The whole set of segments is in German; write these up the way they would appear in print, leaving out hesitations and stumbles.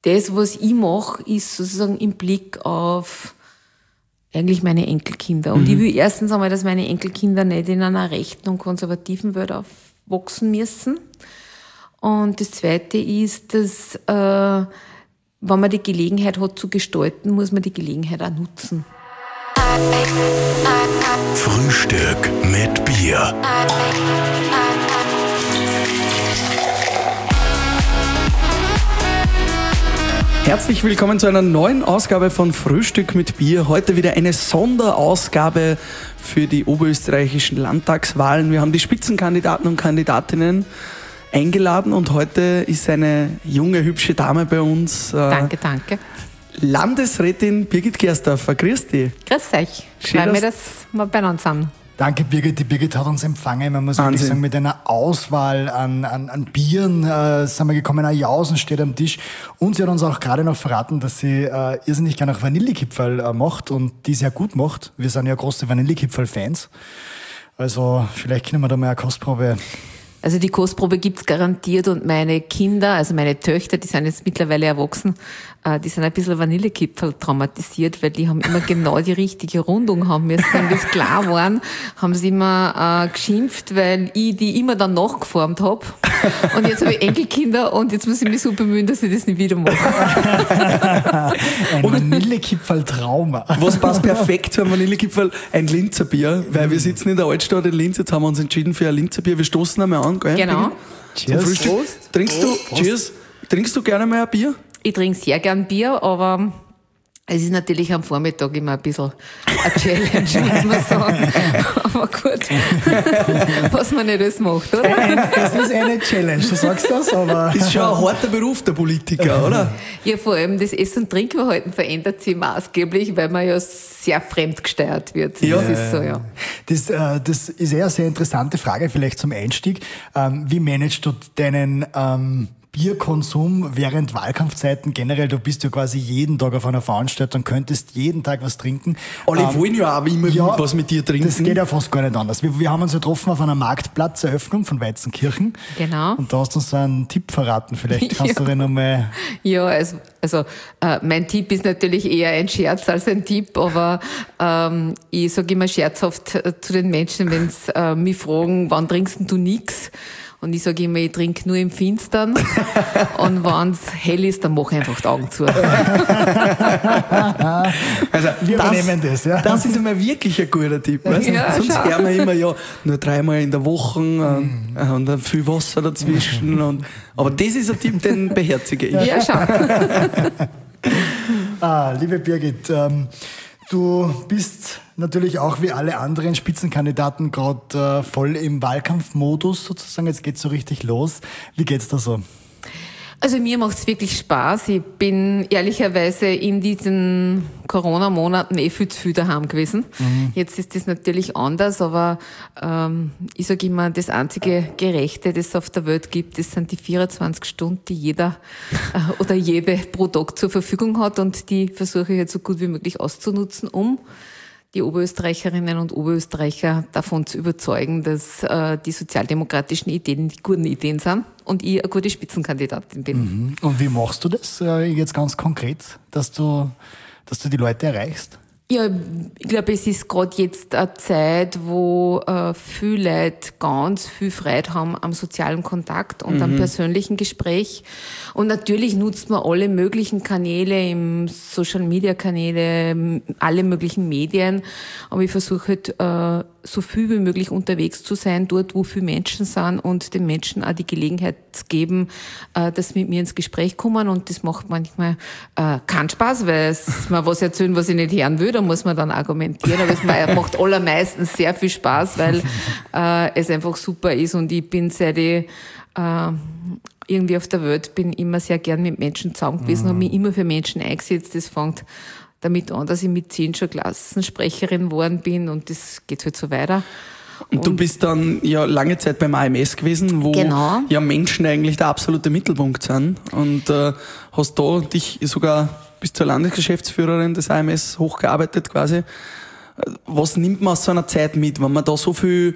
das, was ich mache, ist sozusagen im Blick auf eigentlich meine Enkelkinder. Und ich will erstens einmal, dass meine Enkelkinder nicht in einer rechten und konservativen Welt aufwachsen müssen. Und das Zweite ist, dass wenn man die Gelegenheit hat zu gestalten, muss man die Gelegenheit auch nutzen. Frühstück mit Bier. Herzlich willkommen zu einer neuen Ausgabe von Frühstück mit Bier. Heute wieder eine Sonderausgabe für die oberösterreichischen Landtagswahlen. Wir haben die Spitzenkandidaten und Kandidatinnen eingeladen und heute ist eine junge, hübsche Dame bei uns. Danke. Landesrätin Birgit Gersdorfer. Grüß dich. Grüß euch. Freut mich, dass wir beieinander sind. Danke, Birgit. Die Birgit hat uns empfangen. Man muss wirklich sagen, mit einer Auswahl an Bieren sind wir gekommen. Ein Jausen steht am Tisch. Und sie hat uns auch gerade noch verraten, dass sie irrsinnig gerne auch Vanillekipferl macht und die sehr gut macht. Wir sind ja große Vanillekipferl-Fans. Also vielleicht können wir da mal eine Kostprobe. Also die Kostprobe gibt's garantiert und meine Kinder, also meine Töchter, die sind jetzt mittlerweile erwachsen, die sind ein bisschen Vanillekipferl traumatisiert, weil die haben immer genau die richtige Rundung haben müssen. Wenn das klar waren, haben sie immer geschimpft, weil ich die immer dann nachgeformt habe. Und jetzt habe ich Enkelkinder und jetzt muss ich mich so bemühen, dass ich das nicht wieder mache. Ein Vanillekipferl-Trauma. Was passt perfekt für ein Vanillekipferl? Ein Linzerbier, weil wir sitzen in der Altstadt in Linz, jetzt haben wir uns entschieden für ein Linzerbier. Wir stoßen einmal an, gell? Genau. Cheers. Trinkst du gerne mal ein Bier? Ich trinke sehr gern Bier, aber es ist natürlich am Vormittag immer ein bisschen eine Challenge, muss man sagen. Aber gut, was man nicht alles macht, oder? Es ist eine Challenge, du sagst das, aber... Ist schon ein harter Beruf, der Politiker, oder? Ja, vor allem das Essen- und Trinkverhalten verändert sich maßgeblich, weil man ja sehr fremdgesteuert wird. Ja. Das ist so, ja. Das ist eher eine sehr interessante Frage, vielleicht zum Einstieg. Wie managst du deinen Bierkonsum während Wahlkampfzeiten generell? Du bist ja quasi jeden Tag auf einer Veranstaltung, könntest jeden Tag was trinken. Alle wollen ja auch immer was mit dir trinken. Das geht ja fast gar nicht anders. Wir haben uns ja getroffen auf einer Marktplatzeröffnung von Weizenkirchen. Genau. Und da hast du uns so einen Tipp verraten. Vielleicht kannst du den nochmal... Ja, also mein Tipp ist natürlich eher ein Scherz als ein Tipp, aber ich sage immer scherzhaft zu den Menschen, wenn sie mich fragen, wann trinkst du nix? Und ich sage immer, ich trinke nur im Finstern. Und wenn es hell ist, dann mache ich einfach die Augen zu. Also, Wir übernehmen das, ja. Das ist einmal wirklich ein guter Tipp. Weißt? Ja, sonst schau. hören wir immer, nur 3-mal in der Woche und dann viel Wasser dazwischen. Aber das ist ein Tipp, den beherzige ich. Ja, schau. Liebe Birgit, du bist natürlich auch wie alle anderen Spitzenkandidaten gerade voll im Wahlkampfmodus sozusagen. Jetzt geht's so richtig los. Wie geht's da so? Also mir macht's wirklich Spaß. Ich bin ehrlicherweise in diesen Corona-Monaten viel zu viel daheim gewesen. Jetzt ist das natürlich anders, aber ich sage immer, das einzige Gerechte, das es auf der Welt gibt, das sind die 24 Stunden, die jeder oder jede pro Tag zur Verfügung hat, und die versuche ich jetzt so gut wie möglich auszunutzen, um die Oberösterreicherinnen und Oberösterreicher davon zu überzeugen, dass die sozialdemokratischen Ideen die guten Ideen sind und ich eine gute Spitzenkandidatin bin. Und wie machst du das jetzt ganz konkret, dass du die Leute erreichst? Ja, ich glaube, es ist gerade jetzt eine Zeit, wo viele Leute ganz viel Freude haben am sozialen Kontakt und am persönlichen Gespräch. Und natürlich nutzt man alle möglichen Kanäle, im Social-Media-Kanäle, alle möglichen Medien. Aber ich versuche halt, so viel wie möglich unterwegs zu sein, dort, wo viele Menschen sind, und den Menschen auch die Gelegenheit zu geben, dass sie mit mir ins Gespräch kommen. Und das macht manchmal keinen Spaß, weil es mir was erzählen, was ich nicht hören will. Da muss man dann argumentieren. Aber es macht allermeistens sehr viel Spaß, weil es einfach super ist. Und ich bin seit ich irgendwie auf der Welt bin, immer sehr gern mit Menschen zusammen gewesen, habe mich immer für Menschen eingesetzt. Das fängt damit an, dass ich mit 10 schon Klassensprecherin geworden bin, und das geht halt so weiter. Und du bist dann ja lange Zeit beim AMS gewesen, wo Genau. ja Menschen eigentlich der absolute Mittelpunkt sind, und hast da dich sogar bis zur Landesgeschäftsführerin des AMS hochgearbeitet quasi. Was nimmt man aus so einer Zeit mit, wenn man da so viel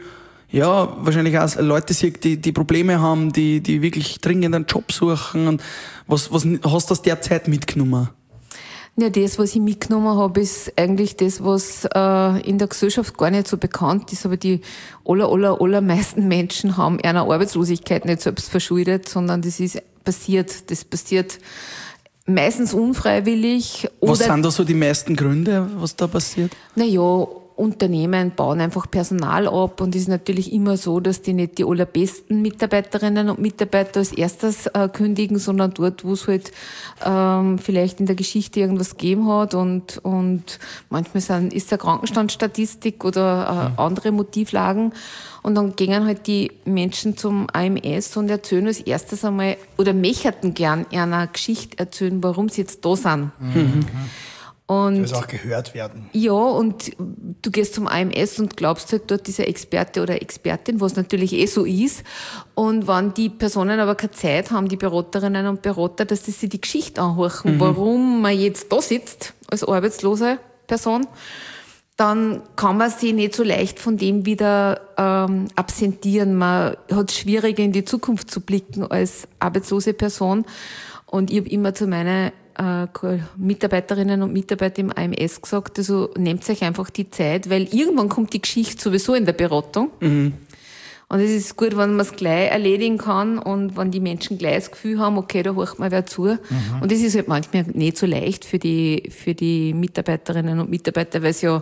ja, wahrscheinlich auch Leute sieht, die Probleme haben, die wirklich dringend einen Job suchen. Und was hast du aus der Zeit mitgenommen? Ja, das, was ich mitgenommen habe, ist eigentlich das, was in der Gesellschaft gar nicht so bekannt ist, aber die allermeisten Menschen haben einer Arbeitslosigkeit nicht selbst verschuldet, sondern das passiert meistens unfreiwillig. Was sind da so die meisten Gründe, was da passiert? Naja, Unternehmen bauen einfach Personal ab und es ist natürlich immer so, dass die nicht die allerbesten Mitarbeiterinnen und Mitarbeiter als erstes kündigen, sondern dort, wo es halt vielleicht in der Geschichte irgendwas gegeben hat und manchmal ist der Krankenstandsstatistik oder andere Motivlagen und dann gehen halt die Menschen zum AMS und erzählen als erstes einmal oder möchten gern einer Geschichte erzählen, warum sie jetzt da sind. Mhm. Und das auch gehört werden. Ja, und du gehst zum AMS und glaubst halt dort dieser Experte oder Expertin, was natürlich so ist. Und wenn die Personen aber keine Zeit haben, die Beraterinnen und Berater, dass sie die Geschichte anhören, warum man jetzt da sitzt als arbeitslose Person, dann kann man sich nicht so leicht von dem wieder absentieren. Man hat es schwieriger, in die Zukunft zu blicken als arbeitslose Person. Und ich habe immer zu meinen Mitarbeiterinnen und Mitarbeiter im AMS gesagt, also nehmt euch einfach die Zeit, weil irgendwann kommt die Geschichte sowieso in der Beratung. Mhm. Und es ist gut, wenn man es gleich erledigen kann und wenn die Menschen gleich das Gefühl haben, okay, da hört mal wer zu. Mhm. Und das ist halt manchmal nicht so leicht für die Mitarbeiterinnen und Mitarbeiter, weil es ja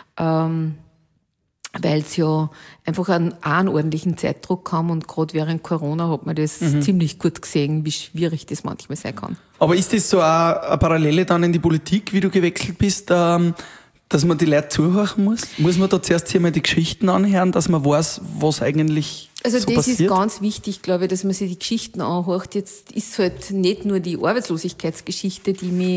einfach einen ordentlichen Zeitdruck haben und gerade während Corona hat man das ziemlich gut gesehen, wie schwierig das manchmal sein kann. Aber ist das so eine Parallele dann in die Politik, wie du gewechselt bist, dass man die Leute zuhören muss? Muss man da zuerst hier mal die Geschichten anhören, dass man weiß, was eigentlich so passiert? Also das ist ganz wichtig, glaube ich, dass man sich die Geschichten anhört. Jetzt ist halt nicht nur die Arbeitslosigkeitsgeschichte,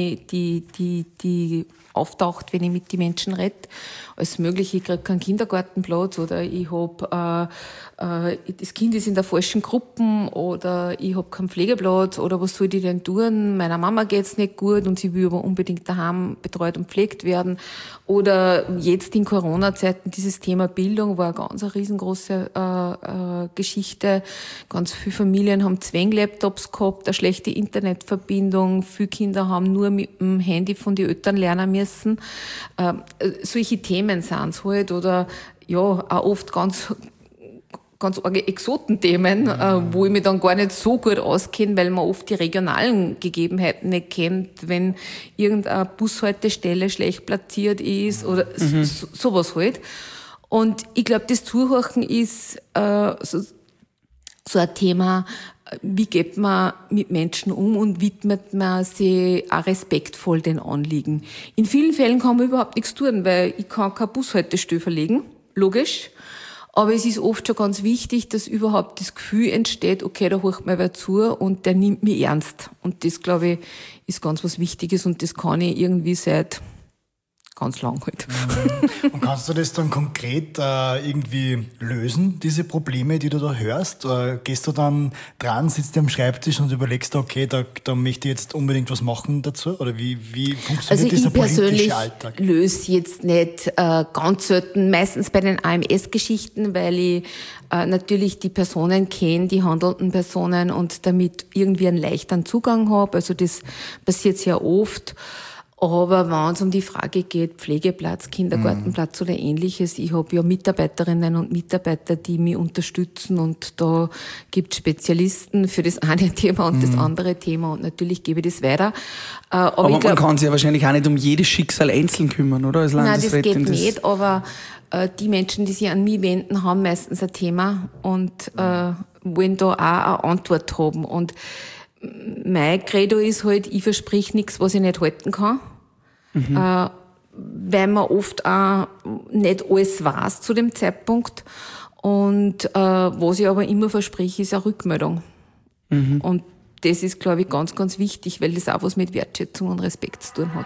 die auftaucht, wenn ich mit den Menschen rede. Alles Mögliche, ich kriege keinen Kindergartenplatz oder ich habe das Kind ist in der falschen Gruppe oder ich habe keinen Pflegeplatz oder was soll ich denn tun? Meiner Mama geht's nicht gut und sie will aber unbedingt daheim betreut und pflegt werden. Oder jetzt in Corona-Zeiten dieses Thema Bildung war eine ganz riesengroße Geschichte. Ganz viele Familien haben Zwang-Laptops gehabt, eine schlechte Internetverbindung. Viele Kinder haben nur mit dem Handy von den Eltern lernen müssen. Solche Themen sind's halt. Oder ja, auch oft ganz arge Exotenthemen, wo ich mich dann gar nicht so gut auskenne, weil man oft die regionalen Gegebenheiten nicht kennt, wenn irgendeine Bushaltestelle schlecht platziert ist oder sowas halt. Und ich glaube, das Zuhören ist so ein Thema, wie geht man mit Menschen um und widmet man sich auch respektvoll den Anliegen. In vielen Fällen kann man überhaupt nichts tun, weil ich kann keine Bushaltestelle verlegen, logisch. Aber es ist oft schon ganz wichtig, dass überhaupt das Gefühl entsteht, okay, da hört mir wer zu und der nimmt mich ernst. Und das, glaube ich, ist ganz was Wichtiges und das kann ich irgendwie seit ganz lang halt. Und kannst du das dann konkret irgendwie lösen, diese Probleme, die du da hörst? Gehst du dann dran, sitzt am Schreibtisch und überlegst, okay, da möchte ich jetzt unbedingt was machen dazu? Oder wie funktioniert dieser politische Alltag? Also ich persönlich löse jetzt nicht ganz selten, meistens bei den AMS-Geschichten, weil ich natürlich die Personen kenne, die handelnden Personen und damit irgendwie einen leichteren Zugang habe. Also das passiert sehr oft. Aber wenn es um die Frage geht, Pflegeplatz, Kindergartenplatz oder Ähnliches, ich habe ja Mitarbeiterinnen und Mitarbeiter, die mich unterstützen und da gibt es Spezialisten für das eine Thema und das andere Thema und natürlich gebe ich das weiter. Aber ich glaub, man kann sich ja wahrscheinlich auch nicht um jedes Schicksal einzeln kümmern, oder? Als Landesrätin. Nein, das geht nicht, aber die Menschen, die sich an mich wenden, haben meistens ein Thema und wollen da auch eine Antwort haben. Und mein Credo ist halt, ich versprich nichts, was ich nicht halten kann. Weil man oft auch nicht alles weiß zu dem Zeitpunkt. Und was ich aber immer verspreche, ist eine Rückmeldung. Und das ist, glaube ich, ganz, ganz wichtig, weil das auch was mit Wertschätzung und Respekt zu tun hat.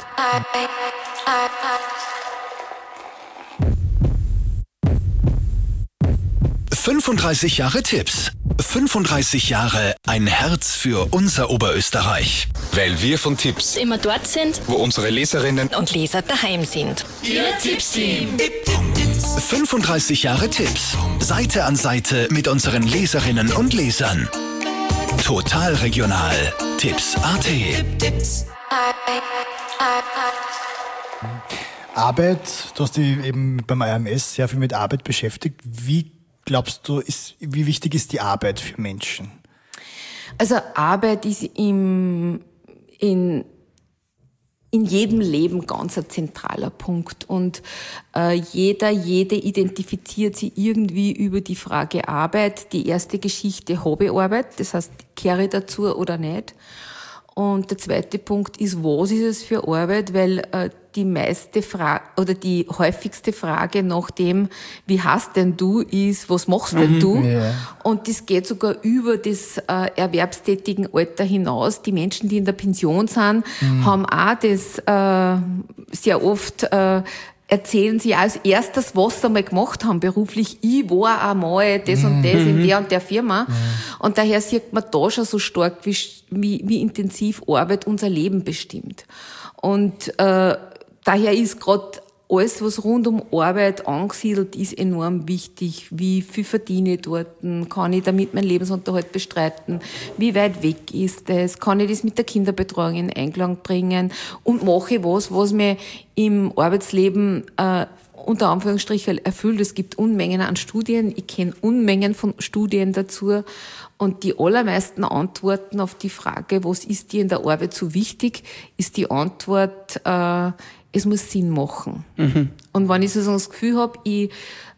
35 Jahre Tipps. 35 Jahre ein Herz für unser Oberösterreich. Weil wir von Tipps immer dort sind, wo unsere Leserinnen und Leser daheim sind. Ihr Tippsteam. 35 Jahre Tipps. Seite an Seite mit unseren Leserinnen und Lesern. Total regional. Tipps.at. Arbeit, du hast dich eben beim AMS sehr viel mit Arbeit beschäftigt. Wie glaubst du, wie wichtig ist die Arbeit für Menschen? Also Arbeit ist in jedem Leben ganz ein zentraler Punkt und jede identifiziert sich irgendwie über die Frage Arbeit. Die erste Geschichte, habe ich Arbeit, das heißt, kehre ich dazu oder nicht. Und der zweite Punkt ist, was ist es für Arbeit, weil die meiste Frage oder die häufigste Frage nach dem, wie heißt denn du, ist, was machst denn du? Ja. Und das geht sogar über das erwerbstätigen Alter hinaus. Die Menschen, die in der Pension sind, haben auch das sehr oft erzählen sie als erstes, was sie mal gemacht haben beruflich. Ich war einmal das und das in der und der Firma. Und daher sieht man da schon so stark, wie intensiv Arbeit unser Leben bestimmt. Und daher ist gerade alles, was rund um Arbeit angesiedelt ist, enorm wichtig. Wie viel verdiene ich dort? Kann ich damit meinen Lebensunterhalt bestreiten? Wie weit weg ist das? Kann ich das mit der Kinderbetreuung in Einklang bringen? Und mache ich was mir im Arbeitsleben unter Anführungsstrichen erfüllt? Es gibt Unmengen an Studien. Ich kenne Unmengen von Studien dazu. Und die allermeisten Antworten auf die Frage, was ist dir in der Arbeit so wichtig, ist die Antwort, es muss Sinn machen. Und wenn ich so das Gefühl habe, ich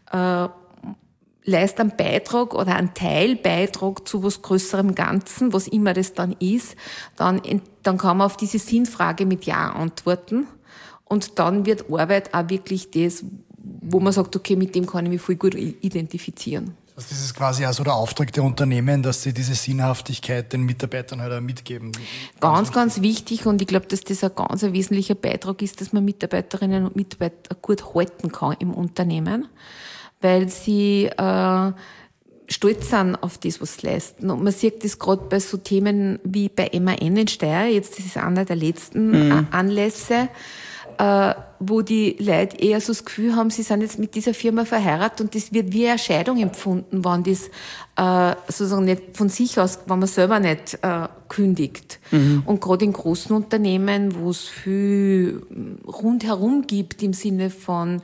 leiste einen Beitrag oder einen Teilbeitrag zu was größerem Ganzen, was immer das dann ist, dann kann man auf diese Sinnfrage mit Ja antworten. Und dann wird Arbeit auch wirklich das, wo man sagt, okay, mit dem kann ich mich voll gut identifizieren. Das ist quasi auch so der Auftrag der Unternehmen, dass sie diese Sinnhaftigkeit den Mitarbeitern halt auch mitgeben. Ganz wichtig, und ich glaube, dass das ein ganz wesentlicher Beitrag ist, dass man Mitarbeiterinnen und Mitarbeiter gut halten kann im Unternehmen, weil sie stolz sind auf das, was sie leisten. Und man sieht das gerade bei so Themen wie bei MAN in Steyr, jetzt das ist einer der letzten Anlässe, wo die Leute eher so das Gefühl haben, sie sind jetzt mit dieser Firma verheiratet und das wird wie eine Scheidung empfunden, wenn das sozusagen nicht von sich aus, wenn man selber nicht kündigt. Und gerade in großen Unternehmen, wo es viel rundherum gibt im Sinne von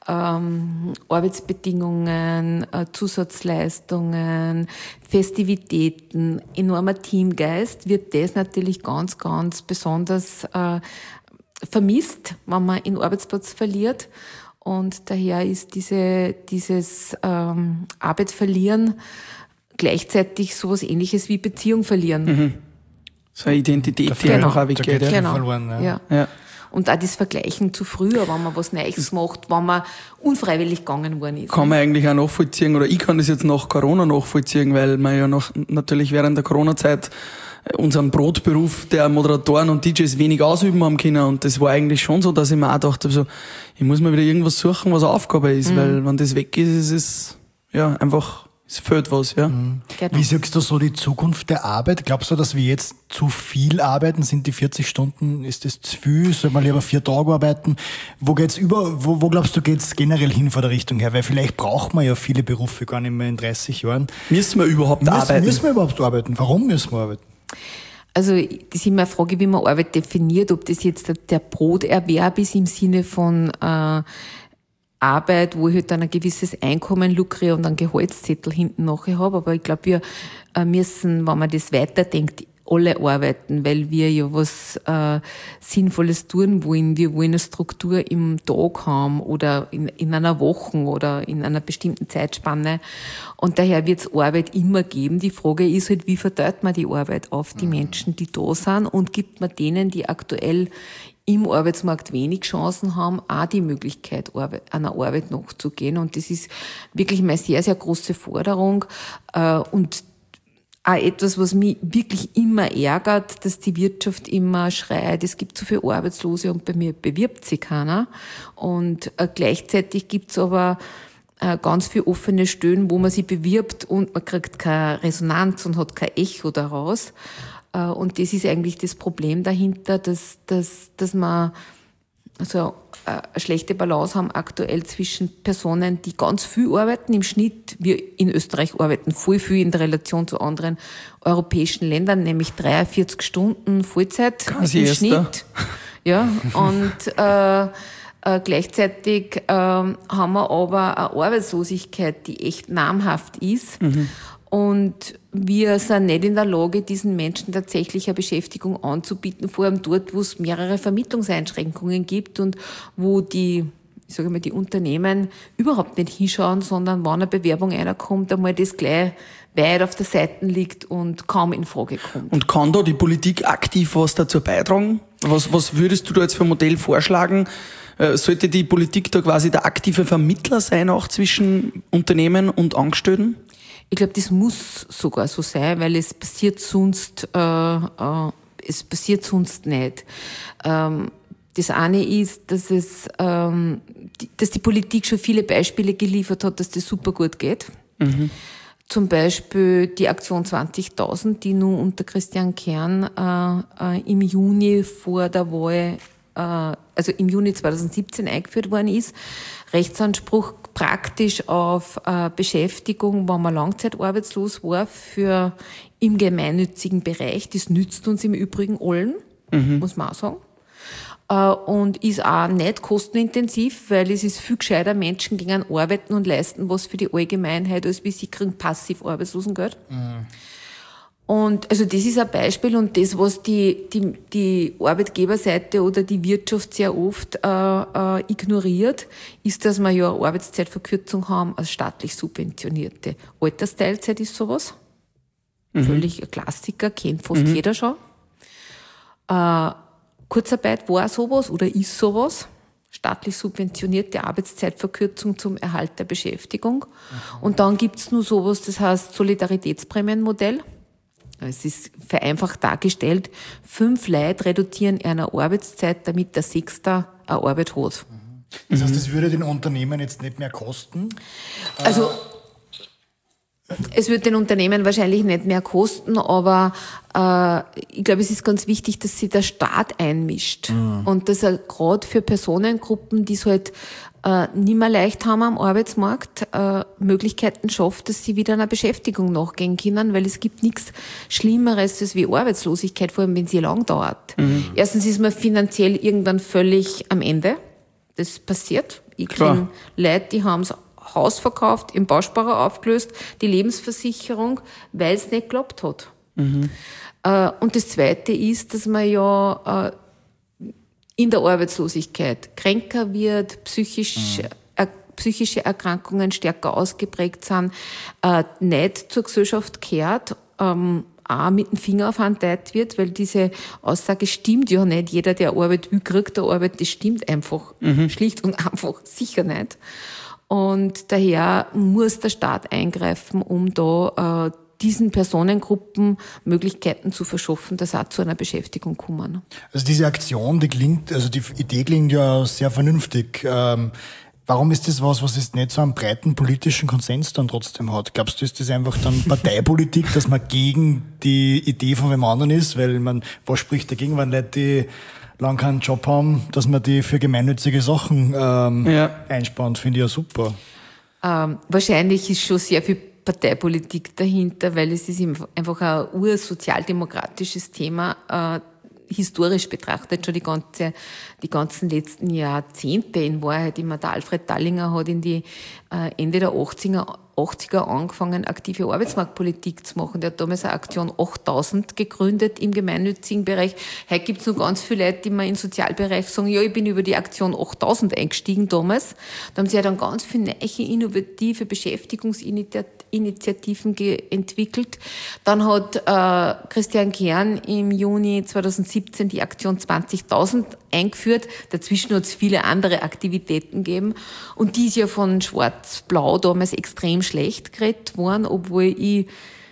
Arbeitsbedingungen, Zusatzleistungen, Festivitäten, enormer Teamgeist, wird das natürlich ganz, ganz besonders vermisst, wenn man den Arbeitsplatz verliert. Und daher ist dieses Arbeit verlieren gleichzeitig sowas Ähnliches wie Beziehung verlieren. So eine Identität, die einfach auch weggeht. Genau. Verloren, ja. Und auch das Vergleichen zu früher, wenn man was Neues macht, wenn man unfreiwillig gegangen worden ist. Kann man eigentlich auch nachvollziehen, oder ich kann das jetzt nach Corona nachvollziehen, weil man ja natürlich während der Corona-Zeit unseren Brotberuf der Moderatoren und DJs wenig ausüben haben können. Und das war eigentlich schon so, dass ich mir auch dachte, so, ich muss mir wieder irgendwas suchen, was eine Aufgabe ist, weil wenn das weg ist, ist es ja einfach, es fehlt was. Ja. Genau. Wie siehst du so die Zukunft der Arbeit? Glaubst du, dass wir jetzt zu viel arbeiten? Sind die 40 Stunden, ist das zu viel? Soll man lieber 4 Tage arbeiten? Wo glaubst du, geht's generell hin von der Richtung her? Weil vielleicht braucht man ja viele Berufe gar nicht mehr in 30 Jahren. Müssen wir überhaupt arbeiten? Müssen wir überhaupt arbeiten? Warum müssen wir arbeiten? Also das ist immer eine Frage, wie man Arbeit definiert, ob das jetzt der Broterwerb ist im Sinne von Arbeit, wo ich halt dann ein gewisses Einkommen lukriere und einen Gehaltszettel hinten nachher habe. Aber ich glaube, wir müssen, wenn man das weiterdenkt, alle arbeiten, weil wir ja was Sinnvolles tun wollen. Wir wollen eine Struktur im Tag haben oder in einer Woche oder in einer bestimmten Zeitspanne. Und daher wird es Arbeit immer geben. Die Frage ist halt, wie verteilt man die Arbeit auf die Menschen, die da sind, und gibt man denen, die aktuell im Arbeitsmarkt wenig Chancen haben, auch die Möglichkeit, einer Arbeit nachzugehen. Und das ist wirklich meine sehr, sehr große Forderung. Und auch etwas, was mich wirklich immer ärgert, dass die Wirtschaft immer schreit, es gibt so viele Arbeitslose und bei mir bewirbt sich keiner. Und gleichzeitig gibt's aber ganz viele offene Stellen, wo man sich bewirbt und man kriegt keine Resonanz und hat kein Echo daraus. Und das ist eigentlich das Problem dahinter, dass man eine schlechte Balance haben aktuell zwischen Personen, die ganz viel arbeiten. Im Schnitt, wir in Österreich arbeiten voll viel in der Relation zu anderen europäischen Ländern, nämlich 43 Stunden Vollzeit im Schnitt. Ja, und gleichzeitig haben wir aber eine Arbeitslosigkeit, die echt namhaft ist. Und wir sind nicht in der Lage, diesen Menschen tatsächlich eine Beschäftigung anzubieten, vor allem dort, wo es mehrere Vermittlungseinschränkungen gibt und wo die Unternehmen überhaupt nicht hinschauen, sondern wenn eine Bewerbung reinkommt, einmal das gleich weit auf der Seite liegt und kaum in Frage kommt. Und kann da die Politik aktiv was dazu beitragen? Was würdest du da jetzt für ein Modell vorschlagen? Sollte die Politik da quasi der aktive Vermittler sein, auch zwischen Unternehmen und Angestellten? Ich glaube, das muss sogar so sein, weil es passiert sonst nicht. Das eine ist, dass die Politik schon viele Beispiele geliefert hat, dass das super gut geht. Zum Beispiel die Aktion 20.000, die nun unter Christian Kern im Juni vor der Wahl, also im Juni 2017 eingeführt worden ist. Rechtsanspruch praktisch auf Beschäftigung, wenn man langzeitarbeitslos war, für im gemeinnützigen Bereich. Das nützt uns im Übrigen allen, muss man auch sagen. Und ist auch nicht kostenintensiv, weil es ist viel gescheiter, Menschen gehen arbeiten und leisten was für die Allgemeinheit, als wie sie kriegen passiv Arbeitslosengeld. Und also das ist ein Beispiel, und das, was die Arbeitgeberseite oder die Wirtschaft sehr oft ignoriert, ist, dass wir ja eine Arbeitszeitverkürzung haben als staatlich subventionierte. Altersteilzeit ist sowas. Völlig ein Klassiker, kennt fast jeder schon. Kurzarbeit war sowas oder ist sowas. Staatlich subventionierte Arbeitszeitverkürzung zum Erhalt der Beschäftigung. Und dann gibt's nur sowas, das heißt Solidaritätsprämienmodell. Es ist vereinfacht dargestellt, 5 Leute reduzieren eine Arbeitszeit, damit der 6. eine Arbeit hat. Das heißt, das würde den Unternehmen jetzt nicht mehr kosten? Also es wird den Unternehmen wahrscheinlich nicht mehr kosten, aber ich glaube, es ist ganz wichtig, dass sich der Staat einmischt. Und dass er gerade für Personengruppen, die es halt nicht mehr leicht haben am Arbeitsmarkt, Möglichkeiten schafft, dass sie wieder einer Beschäftigung nachgehen können, weil es gibt nichts Schlimmeres als wie Arbeitslosigkeit, vor allem wenn sie lang dauert. Erstens ist man finanziell irgendwann völlig am Ende. Das passiert. Ich kenne Leute, die haben das Haus verkauft, im Bausparer aufgelöst, die Lebensversicherung, weil es nicht geklappt hat. Und das Zweite ist, dass man ja in der Arbeitslosigkeit kränker wird, psychische Erkrankungen stärker ausgeprägt sind, nicht zur Gesellschaft gehört, auch mit dem Finger auf einen Deut wird, weil diese Aussage stimmt ja nicht. Jeder, der Arbeit will, kriegt der Arbeit, das stimmt einfach schlicht und einfach sicher nicht. Und daher muss der Staat eingreifen, um da diesen Personengruppen Möglichkeiten zu verschaffen, dass auch zu einer Beschäftigung kommen. Also diese Aktion, die Idee klingt ja sehr vernünftig. Warum ist das was es nicht so einen breiten politischen Konsens dann trotzdem hat? Glaubst du, ist das einfach dann Parteipolitik, dass man gegen die Idee von wem anderen ist? Weil was spricht dagegen, wenn Leute, die lang keinen Job haben, dass man die für gemeinnützige Sachen einspannt? Finde ich ja super. Wahrscheinlich ist schon sehr viel Parteipolitik dahinter, weil es ist einfach ein ursozialdemokratisches Thema, historisch betrachtet schon die ganzen letzten Jahrzehnte. In Wahrheit immer der Alfred Tallinger hat in die Ende der 80er angefangen, aktive Arbeitsmarktpolitik zu machen. Der hat damals eine Aktion 8000 gegründet im gemeinnützigen Bereich. Heute gibt es noch ganz viele Leute, die mir im Sozialbereich sagen, ja, ich bin über die Aktion 8000 eingestiegen damals. Da haben sie ja dann ganz viele neue, innovative Beschäftigungsinitiativen entwickelt. Dann hat Christian Kern im Juni 2017 die Aktion 20.000 eingeführt. Dazwischen hat es viele andere Aktivitäten gegeben. Und die ist ja von Schwarz-Blau damals extrem schlecht geredet worden, obwohl ich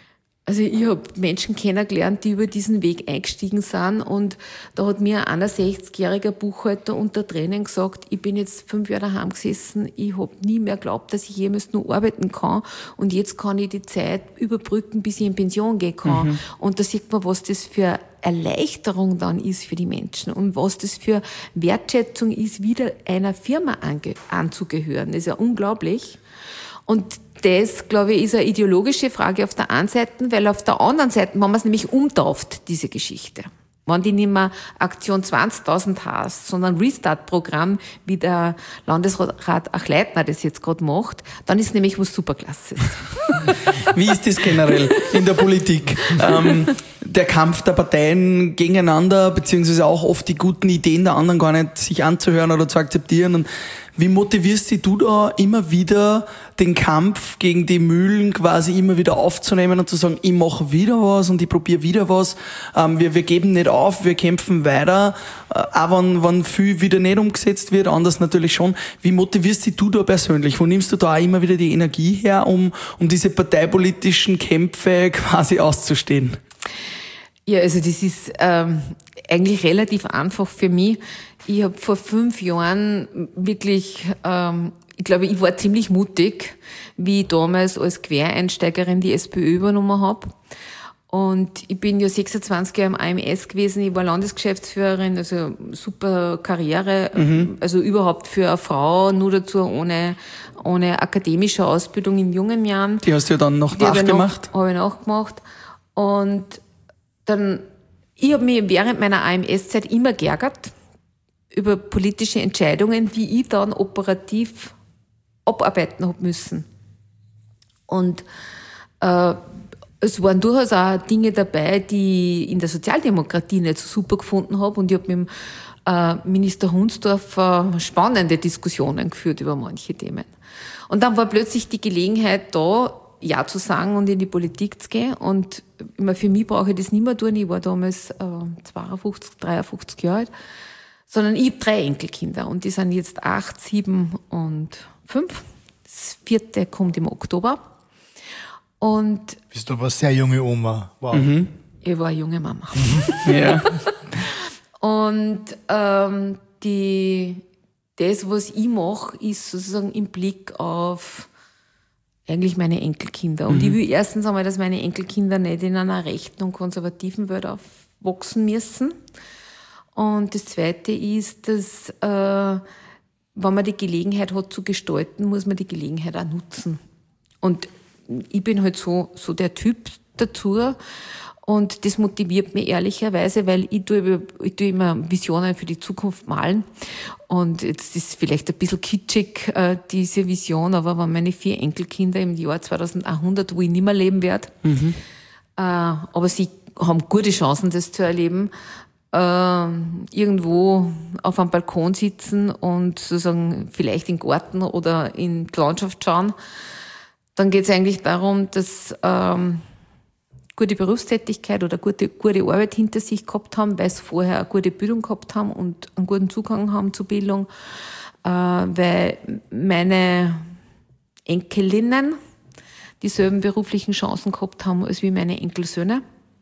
Also ich habe Menschen kennengelernt, die über diesen Weg eingestiegen sind, und da hat mir ein 61-jähriger Buchhalter unter Tränen gesagt, ich bin jetzt 5 Jahre daheim gesessen, ich habe nie mehr geglaubt, dass ich jemals nur arbeiten kann, und jetzt kann ich die Zeit überbrücken, bis ich in Pension gehen kann. Und da sieht man, was das für Erleichterung dann ist für die Menschen und was das für Wertschätzung ist, wieder einer Firma anzugehören. Das ist ja unglaublich. Und das, glaube ich, ist eine ideologische Frage auf der einen Seite, weil auf der anderen Seite, wenn man es nämlich umtauft, diese Geschichte, wenn die nicht mehr Aktion 20.000 heißt, sondern Restart-Programm, wie der Landesrat Achleitner das jetzt gerade macht, dann ist nämlich was Superklasses. Wie ist das generell in der Politik? Der Kampf der Parteien gegeneinander, beziehungsweise auch oft die guten Ideen der anderen gar nicht sich anzuhören oder zu akzeptieren. Und wie motivierst du da immer wieder, den Kampf gegen die Mühlen quasi immer wieder aufzunehmen und zu sagen, ich mache wieder was und ich probiere wieder was. Wir geben nicht auf, wir kämpfen weiter, auch wenn viel wieder nicht umgesetzt wird, anders natürlich schon. Wie motivierst du da persönlich? Wo nimmst du da auch immer wieder die Energie her, um diese parteipolitischen Kämpfe quasi auszustehen? Ja, also das ist eigentlich relativ einfach für mich. Ich habe vor 5 Jahren wirklich, ich glaube, ich war ziemlich mutig, wie ich damals als Quereinsteigerin die SPÖ übernommen habe. Und ich bin ja 26 Jahre im AMS gewesen, ich war Landesgeschäftsführerin, also super Karriere, also überhaupt für eine Frau, nur dazu ohne akademische Ausbildung in jungen Jahren. Die hast du ja dann noch nachgemacht? Habe ich nachgemacht. Und dann, ich habe mich während meiner AMS-Zeit immer geärgert über politische Entscheidungen, die ich dann operativ abarbeiten habe müssen. Und es waren durchaus auch Dinge dabei, die ich in der Sozialdemokratie nicht so super gefunden habe. Und ich habe mit dem Minister Hunsdorf spannende Diskussionen geführt über manche Themen. Und dann war plötzlich die Gelegenheit da, Ja zu sagen und in die Politik zu gehen. Und für mich brauche ich das nicht mehr tun. Ich war damals 52, 53 Jahre alt. Sondern ich habe 3 Enkelkinder und die sind jetzt 8, 7 und 5. Das 4. kommt im Oktober. Und bist du aber eine sehr junge Oma. Wow. Ich war eine junge Mama. Ja. Und das, was ich mache, ist sozusagen im Blick auf eigentlich meine Enkelkinder. Und ich will erstens einmal, dass meine Enkelkinder nicht in einer rechten und konservativen Welt aufwachsen müssen. Und das Zweite ist, dass wenn man die Gelegenheit hat zu gestalten, muss man die Gelegenheit auch nutzen. Und ich bin halt so der Typ dazu. Und das motiviert mich ehrlicherweise, weil ich tue immer Visionen für die Zukunft malen. Und jetzt ist vielleicht ein bisschen kitschig, diese Vision, aber wenn meine 4 Enkelkinder im Jahr 2100, wo ich nicht mehr leben werde, aber sie haben gute Chancen, das zu erleben, irgendwo auf einem Balkon sitzen und sozusagen vielleicht in den Garten oder in die Landschaft schauen, dann geht es eigentlich darum, dass gute Berufstätigkeit oder gute Arbeit hinter sich gehabt haben, weil sie vorher eine gute Bildung gehabt haben und einen guten Zugang haben zur Bildung, weil meine Enkelinnen dieselben beruflichen Chancen gehabt haben als wie meine Enkelsöhne.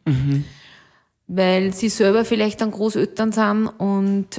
Weil sie selber vielleicht dann Großeltern sind und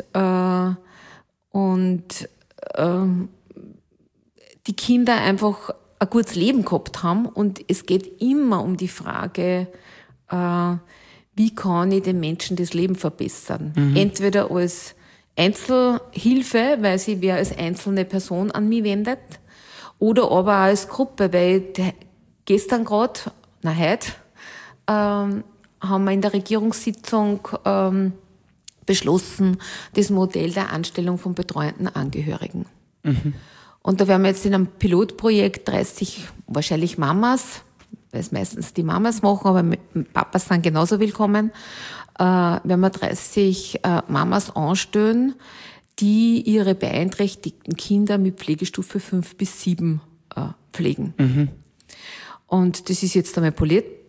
die Kinder einfach ein gutes Leben gehabt haben. Und es geht immer um die Frage, wie kann ich den Menschen das Leben verbessern? Entweder als Einzelhilfe, weil sie wer als einzelne Person an mich wendet, oder aber auch als Gruppe, weil gestern gerade, heute, haben wir in der Regierungssitzung beschlossen, das Modell der Anstellung von betreuenden Angehörigen. Und da werden wir jetzt in einem Pilotprojekt 30 wahrscheinlich Mamas, weil es meistens die Mamas machen, aber Papas sind genauso willkommen, werden wir 30 Mamas anstellen, die ihre beeinträchtigten Kinder mit Pflegestufe 5 bis 7 pflegen. Und das ist jetzt einmal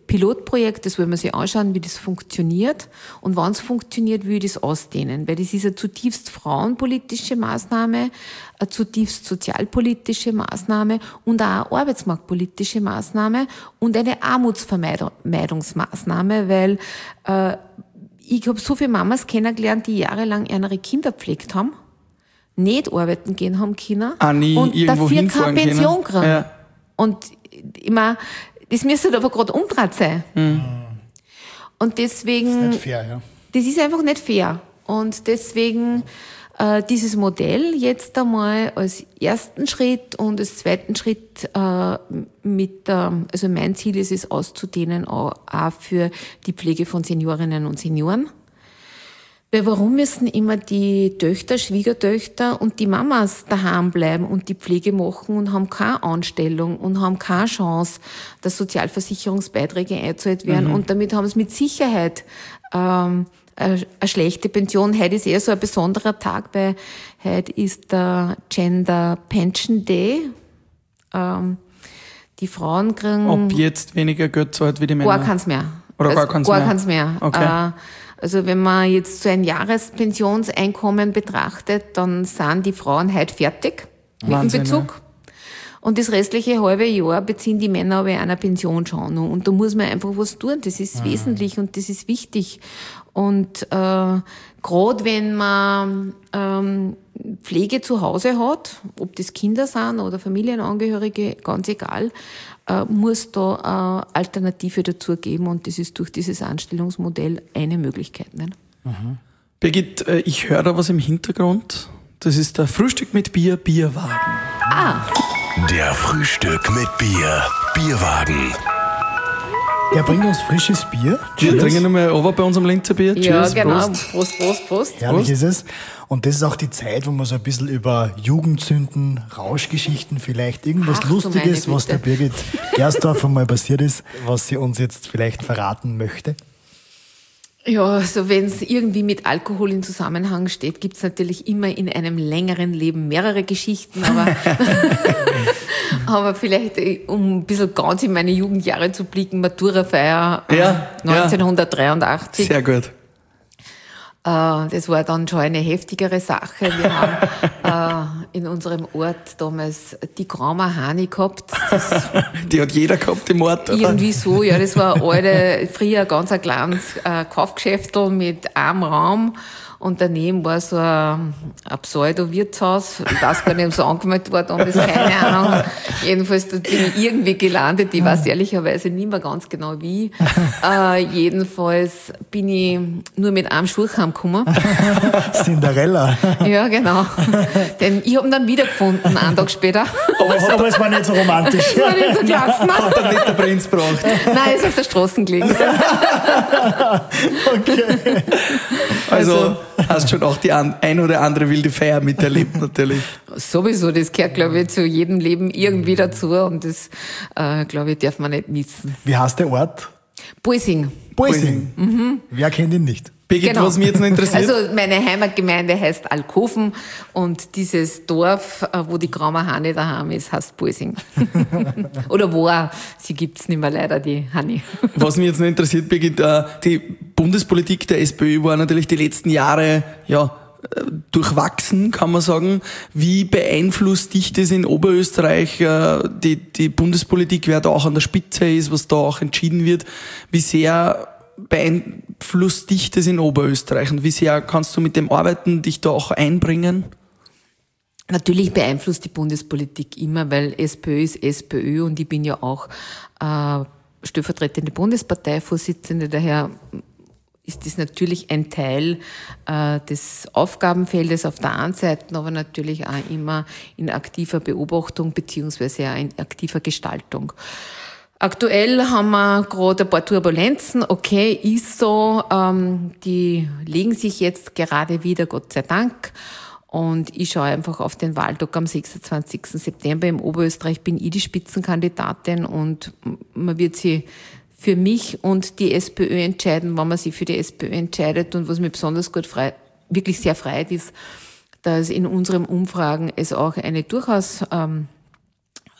Pilotprojekt, das wollen wir sich anschauen, wie das funktioniert. Und wenn es funktioniert, will ich das ausdehnen. Weil das ist eine zutiefst frauenpolitische Maßnahme, eine zutiefst sozialpolitische Maßnahme und auch eine arbeitsmarktpolitische Maßnahme und eine Armutsvermeidungsmaßnahme, weil ich habe so viele Mamas kennengelernt, die jahrelang ihre Kinder gepflegt haben, nicht arbeiten gehen haben können und dafür keine Pension kriegen. Ja. Und ich meine, das müsste aber gerade umgedreht sein. Mhm. Und deswegen... Das ist nicht fair, ja. Das ist einfach nicht fair. Und deswegen dieses Modell jetzt einmal als ersten Schritt und als zweiten Schritt also mein Ziel ist es auszudehnen auch für die Pflege von Seniorinnen und Senioren. Weil warum müssen immer die Töchter, Schwiegertöchter und die Mamas daheim bleiben und die Pflege machen und haben keine Anstellung und haben keine Chance, dass Sozialversicherungsbeiträge eingezahlt werden und damit haben sie mit Sicherheit eine schlechte Pension. Heute ist eher so ein besonderer Tag, weil heute ist der Gender Pension Day. Die Frauen kriegen... Ob jetzt weniger Geld zahlt wie die Männer? Gar keins mehr. Oder gar keins mehr? Okay. Also wenn man jetzt so ein Jahrespensionseinkommen betrachtet, dann sind die Frauen heute fertig mit dem Bezug. Ja. Und das restliche halbe Jahr beziehen die Männer aber einer Pension schon noch. Und da muss man einfach was tun. Das ist wesentlich und das ist wichtig. Und gerade wenn man Pflege zu Hause hat, ob das Kinder sind oder Familienangehörige, ganz egal, muss da eine Alternative dazu geben. Und das ist durch dieses Anstellungsmodell eine Möglichkeit. Nicht? Mhm. Birgit, ich höre da was im Hintergrund. Das ist der Frühstück mit Bier, Bierwagen. Der Frühstück mit Bier, Bierwagen. Der bringt uns frisches Bier. Wir trinken nochmal over bei unserem Linzer Bier. Cheers, ja, genau. Prost. Herrlich ist es. Und das ist auch die Zeit, wo man so ein bisschen über Jugendsünden, Rauschgeschichten, vielleicht irgendwas Lustiges, was der Birgit Gersdorf einmal passiert ist, was sie uns jetzt vielleicht verraten möchte. Ja, also wenn es irgendwie mit Alkohol in Zusammenhang steht, gibt's natürlich immer in einem längeren Leben mehrere Geschichten, aber vielleicht, um ein bisschen ganz in meine Jugendjahre zu blicken, Maturafeier 1983. Sehr gut. Das war dann schon eine heftigere Sache. Wir haben in unserem Ort damals die Graumer Hani gehabt. Die hat jeder gehabt im Ort, oder? Irgendwie so, ja. Das war früher ganz ein kleines Kaufgeschäftel mit einem Raum. Und daneben war so ein Pseudo-Wirtshaus. Ich weiß gar nicht, ob es angemeldet war, damals, keine Ahnung. Jedenfalls dort bin ich irgendwie gelandet. Ich weiß ehrlicherweise nicht mehr ganz genau wie. Jedenfalls bin ich nur mit einem Schuh heimgekommen. Cinderella. Ja, genau. Denn ich habe ihn dann wiedergefunden, einen Tag später. Aber es war nicht so romantisch. Es war nicht so klasse. Hat er nicht der Prinz gebracht? Nein, er ist auf der Straße gelegen. Okay. Also hast schon auch die ein oder andere wilde Feier miterlebt, natürlich. Sowieso, das gehört, glaube ich, zu jedem Leben irgendwie dazu und das, glaube ich, darf man nicht missen. Wie heißt der Ort? Boising. Mhm. Wer kennt ihn nicht? Birgit, was mich jetzt noch interessiert. Also meine Heimatgemeinde heißt Alkoven und dieses Dorf, wo die Graumer Hani daheim ist, heißt Boising. Oder war, sie gibt's nicht mehr leider, die Hani. Was mich jetzt noch interessiert, Birgit, die Bundespolitik der SPÖ war natürlich die letzten Jahre, durchwachsen, kann man sagen. Wie beeinflusst dich das in Oberösterreich, die Bundespolitik, wer da auch an der Spitze ist, was da auch entschieden wird? Wie sehr beeinflusst dich das in Oberösterreich und wie sehr kannst du mit dem Arbeiten dich da auch einbringen? Natürlich beeinflusst die Bundespolitik immer, weil SPÖ ist SPÖ und ich bin ja auch stellvertretende Bundesparteivorsitzende, daher ist das natürlich ein Teil des Aufgabenfeldes auf der einen Seite, aber natürlich auch immer in aktiver Beobachtung beziehungsweise auch in aktiver Gestaltung. Aktuell haben wir gerade ein paar Turbulenzen, okay, ist so, die legen sich jetzt gerade wieder, Gott sei Dank. Und ich schaue einfach auf den Wahltag am 26. September. Im Oberösterreich bin ich die Spitzenkandidatin und man wird sie für mich und die SPÖ entscheiden, wenn man sich für die SPÖ entscheidet. Und was mir besonders gut wirklich sehr freut, ist, dass in unseren Umfragen es auch eine durchaus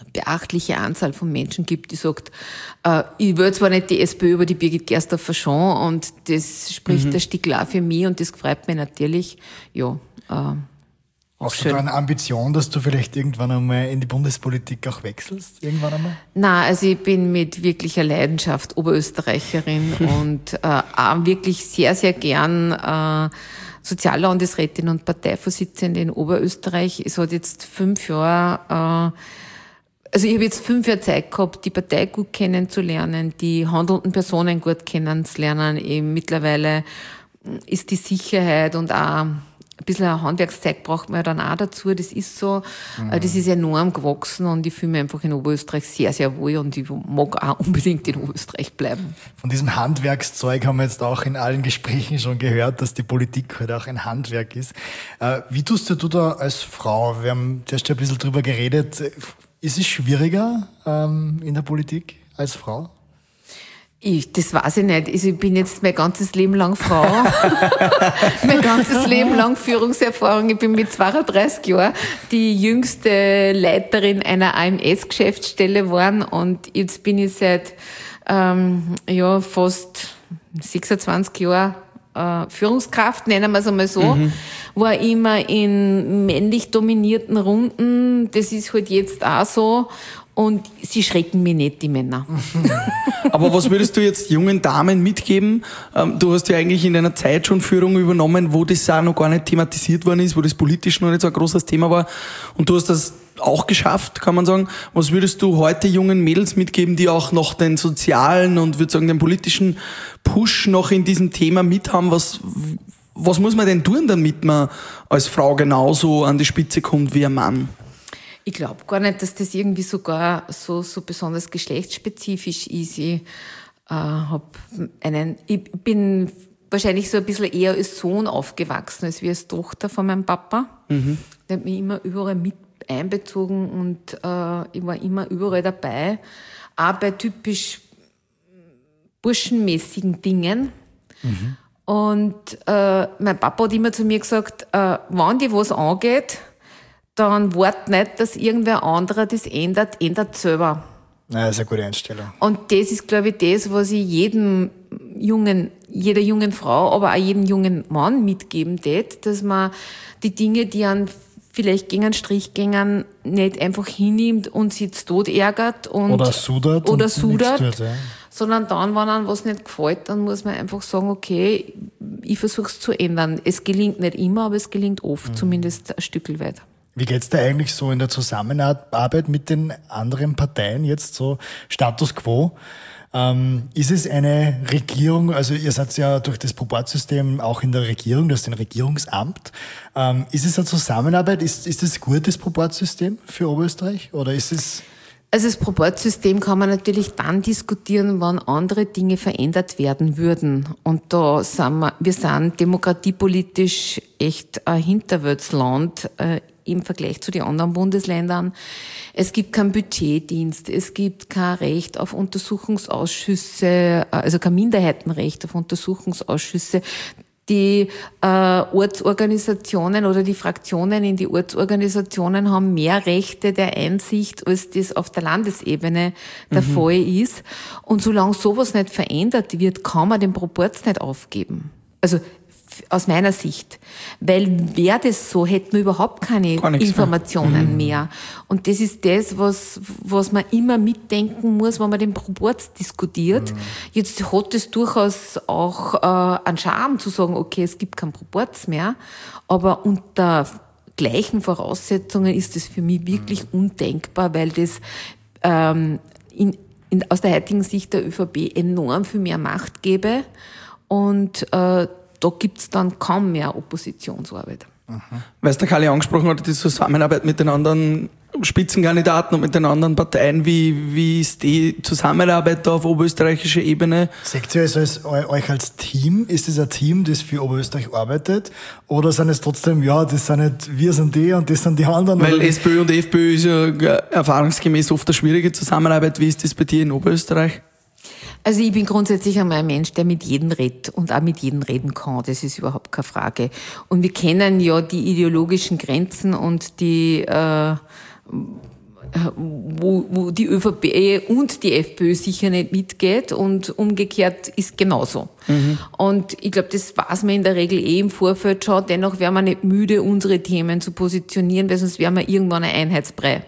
beachtliche Anzahl von Menschen gibt, die sagt, ich will zwar nicht die SPÖ, aber die Birgit Gersdorfer schon, und das spricht ein Stück auch für mich und das freut mich natürlich. Ja, hast du da eine Ambition, dass du vielleicht irgendwann einmal in die Bundespolitik auch wechselst? Irgendwann einmal? Nein, also ich bin mit wirklicher Leidenschaft Oberösterreicherin und auch wirklich sehr, sehr gern Soziallandesrätin und Parteivorsitzende in Oberösterreich. Es hat jetzt 5 Jahre, also ich habe jetzt 5 Jahre Zeit gehabt, die Partei gut kennenzulernen, die handelnden Personen gut kennenzulernen. Eben mittlerweile ist die Sicherheit und auch ein bisschen ein Handwerkszeug braucht man ja dann auch dazu. Das ist so, das ist enorm gewachsen und ich fühle mich einfach in Oberösterreich sehr, sehr wohl und ich mag auch unbedingt in Oberösterreich bleiben. Von diesem Handwerkszeug haben wir jetzt auch in allen Gesprächen schon gehört, dass die Politik halt auch ein Handwerk ist. Wie tust du da als Frau? Wir haben erst ein bisschen drüber geredet. Ist es schwieriger in der Politik als Frau? Das weiß ich nicht. Also ich bin jetzt mein ganzes Leben lang Frau. Mein ganzes Leben lang Führungserfahrung. Ich bin mit 32 Jahren die jüngste Leiterin einer AMS-Geschäftsstelle geworden und jetzt bin ich seit fast 26 Jahren Führungskraft, nennen wir es einmal so. War immer in männlich dominierten Runden. Das ist halt jetzt auch so. Und sie schrecken mich nicht, die Männer. Aber was würdest du jetzt jungen Damen mitgeben? Du hast ja eigentlich in deiner Zeit schon Führung übernommen, wo das auch noch gar nicht thematisiert worden ist, wo das politisch noch nicht so ein großes Thema war. Und du hast das auch geschafft, kann man sagen. Was würdest du heute jungen Mädels mitgeben, die auch noch den sozialen und, würde sagen, den politischen Push noch in diesem Thema mithaben? Was muss man denn tun, damit man als Frau genauso an die Spitze kommt wie ein Mann? Ich glaube gar nicht, dass das irgendwie sogar so besonders geschlechtsspezifisch ist. Ich bin wahrscheinlich so ein bisschen eher als Sohn aufgewachsen, als wie als Tochter von meinem Papa. Der hat mich immer überall mit einbezogen und ich war immer überall dabei. Auch bei typisch burschenmäßigen Dingen. Und mein Papa hat immer zu mir gesagt, wenn dir was angeht, dann wart nicht, dass irgendwer anderer das ändert selber. Ja, das ist eine gute Einstellung. Und das ist, glaube ich, das, was ich jeder jungen Frau, aber auch jedem jungen Mann mitgeben tät, dass man die Dinge, die an vielleicht gegen einen Strich gingen, nicht einfach hinnimmt und sich jetzt tot ärgert und oder sudert, tut, ja. Sondern dann, wenn einem was nicht gefällt, dann muss man einfach sagen, okay, ich versuche es zu ändern. Es gelingt nicht immer, aber es gelingt oft, zumindest ein Stück weit. Wie geht's dir eigentlich so in der Zusammenarbeit mit den anderen Parteien jetzt so Status quo? Ist es eine Regierung, also ihr seid ja durch das Proporzsystem auch in der Regierung, du hast ein Regierungsamt. Ist es eine Zusammenarbeit? Ist es gut, das Proporzsystem für Oberösterreich? Oder ist es... Also das Proporzsystem kann man natürlich dann diskutieren, wenn andere Dinge verändert werden würden. Und da sind wir sind demokratiepolitisch echt ein Hinterwärtsland im Vergleich zu den anderen Bundesländern. Es gibt keinen Budgetdienst, es gibt kein Recht auf Untersuchungsausschüsse, also kein Minderheitenrecht auf Untersuchungsausschüsse. Die Ortsorganisationen oder die Fraktionen in die Ortsorganisationen haben mehr Rechte der Einsicht, als das auf der Landesebene der Fall ist. Und solange sowas nicht verändert wird, kann man den Proporz nicht aufgeben. Also aus meiner Sicht. Weil wäre das so, hätten wir überhaupt keine Informationen mehr. Und das ist das, was man immer mitdenken muss, wenn man den Proporz diskutiert. Jetzt hat es durchaus auch einen Charme zu sagen, okay, es gibt keinen Proporz mehr, aber unter gleichen Voraussetzungen ist das für mich wirklich undenkbar, weil das aus der heutigen Sicht der ÖVP enorm viel mehr Macht gäbe und da gibt's dann kaum mehr Oppositionsarbeit. Weil es der Kali angesprochen hat, die Zusammenarbeit mit den anderen Spitzenkandidaten und mit den anderen Parteien, wie ist die Zusammenarbeit da auf oberösterreichischer Ebene? Seht ihr euch als Team? Ist es ein Team, das für Oberösterreich arbeitet? Oder sind es trotzdem, das sind nicht, wir sind die und das sind die anderen? Weil SPÖ und FPÖ ist ja erfahrungsgemäß oft eine schwierige Zusammenarbeit. Wie ist das bei dir in Oberösterreich? Also ich bin grundsätzlich einmal ein Mensch, der mit jedem redet und auch mit jedem reden kann. Das ist überhaupt keine Frage. Und wir kennen ja die ideologischen Grenzen und die wo die ÖVP und die FPÖ sicher nicht mitgeht und umgekehrt ist genauso. Und ich glaube, das weiß man in der Regel im Vorfeld schon. Dennoch wären wir nicht müde, unsere Themen zu positionieren, weil sonst wären wir irgendwann ein Einheitsbrei.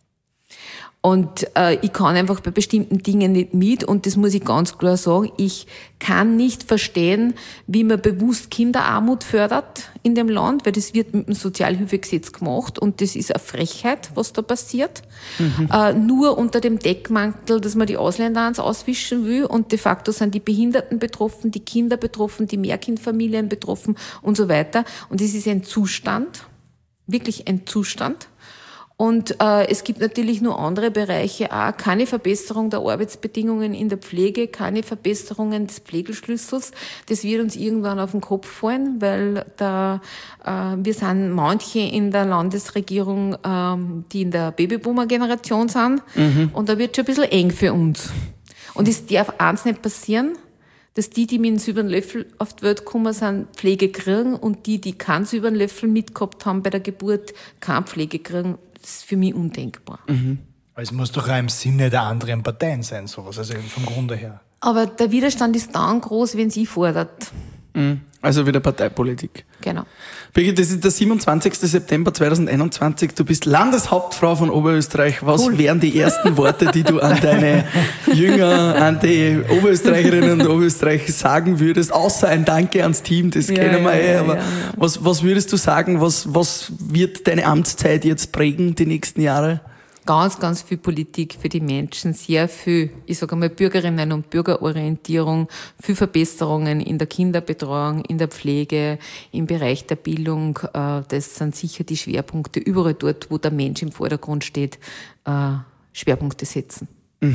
Und ich kann einfach bei bestimmten Dingen nicht mit und das muss ich ganz klar sagen. Ich kann nicht verstehen, wie man bewusst Kinderarmut fördert in dem Land, weil das wird mit dem Sozialhilfegesetz gemacht und das ist eine Frechheit, was da passiert. Nur unter dem Deckmantel, dass man die Ausländer ans auswischen will und de facto sind die Behinderten betroffen, die Kinder betroffen, die Mehrkindfamilien betroffen und so weiter. Und das ist ein Zustand, wirklich ein Zustand. Und es gibt natürlich nur andere Bereiche auch. Keine Verbesserung der Arbeitsbedingungen in der Pflege, keine Verbesserungen des Pflegeschlüssels. Das wird uns irgendwann auf den Kopf fallen, weil wir sind manche in der Landesregierung, die in der Babyboomer-Generation sind. Und da wird schon ein bisschen eng für uns. Und es darf eins nicht passieren, dass die mit dem silbernen Löffel auf die Welt gekommen sind, Pflege kriegen und die keinen silbernen Löffel mitgehabt haben bei der Geburt, keine Pflege kriegen. Das ist für mich undenkbar. Es muss doch auch im Sinne der anderen Parteien sein, sowas, also vom Grunde her. Aber der Widerstand ist dann groß, wenn sie fordert. Also wieder Parteipolitik. Genau. Birgit, das ist der 27. September 2021. Du bist Landeshauptfrau von Oberösterreich. Was wären die ersten Worte, die du an deine Jünger, an die Oberösterreicherinnen und Österreicher sagen würdest? Außer ein Danke ans Team, das kennen wir aber was würdest du sagen, was wird deine Amtszeit jetzt prägen, die nächsten Jahre? Ganz, ganz viel Politik für die Menschen, sehr viel, ich sage einmal, Bürgerinnen- und Bürgerorientierung, viel Verbesserungen in der Kinderbetreuung, in der Pflege, im Bereich der Bildung. Das sind sicher die Schwerpunkte, überall dort, wo der Mensch im Vordergrund steht, Schwerpunkte setzen.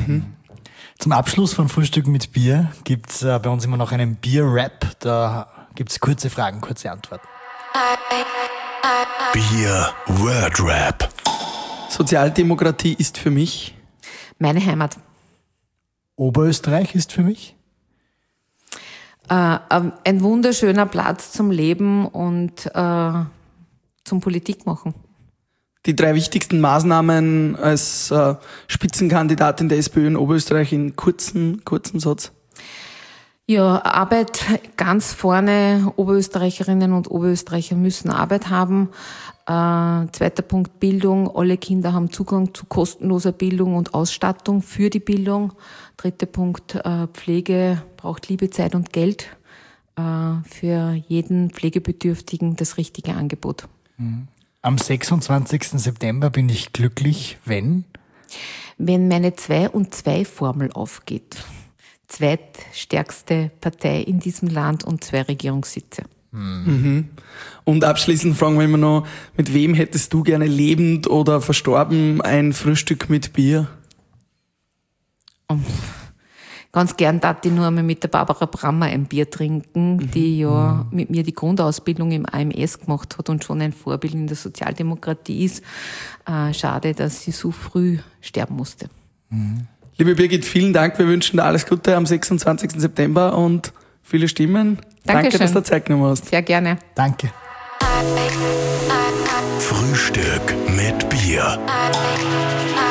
Zum Abschluss von Frühstück mit Bier gibt's bei uns immer noch einen Bier-Rap. Da gibt's kurze Fragen, kurze Antworten. Bier-Word-Rap. Sozialdemokratie ist für mich Meine Heimat. Oberösterreich ist für mich? Ein wunderschöner Platz zum Leben und zum Politik machen. die 3 wichtigsten Maßnahmen als Spitzenkandidatin der SPÖ in Oberösterreich in kurzen Satz. Ja, Arbeit ganz vorne. Oberösterreicherinnen und Oberösterreicher müssen Arbeit haben. Zweiter Punkt, Bildung. Alle Kinder haben Zugang zu kostenloser Bildung und Ausstattung für die Bildung. Dritter Punkt, Pflege braucht Liebe, Zeit und Geld. Für jeden Pflegebedürftigen das richtige Angebot. Am 26. September bin ich glücklich, wenn? Wenn meine 2-und-2-Formel aufgeht. Zweitstärkste Partei in diesem Land und 2 Regierungssitze. Mhm. Und abschließend fragen wir immer noch, mit wem hättest du gerne lebend oder verstorben ein Frühstück mit Bier? Ganz gern darf ich nur einmal mit der Barbara Brammer ein Bier trinken, die ja mit mir die Grundausbildung im AMS gemacht hat und schon ein Vorbild in der Sozialdemokratie ist. Schade, dass sie so früh sterben musste. Liebe Birgit, vielen Dank. Wir wünschen dir alles Gute am 26. September und viele Stimmen. Danke, dass du Zeit genommen hast. Sehr gerne. Danke. Frühstück mit Bier.